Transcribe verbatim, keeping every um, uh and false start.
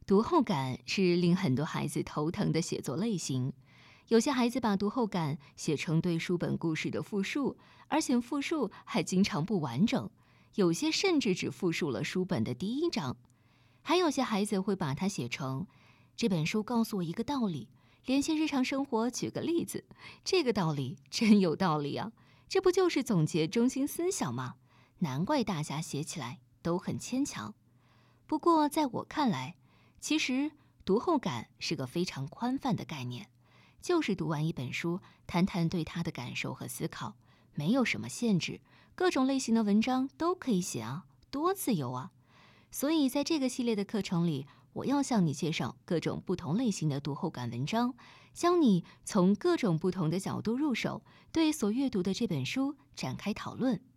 读后感是令很多孩子头疼的写作类型。有些孩子把读后感写成对书本故事的复述，而且复述还经常不完整，有些甚至只复述了书本的第一章。还有些孩子会把它写成这本书告诉我一个道理，联系日常生活举个例子，这个道理真有道理啊，这不就是总结中心思想吗？难怪大家写起来都很牵强。不过在我看来，其实读后感是个非常宽泛的概念，就是读完一本书，谈谈对它的感受和思考，没有什么限制，各种类型的文章都可以写啊，多自由啊！所以在这个系列的课程里，我要向你介绍各种不同类型的读后感文章，教你从各种不同的角度入手，对所阅读的这本书展开讨论。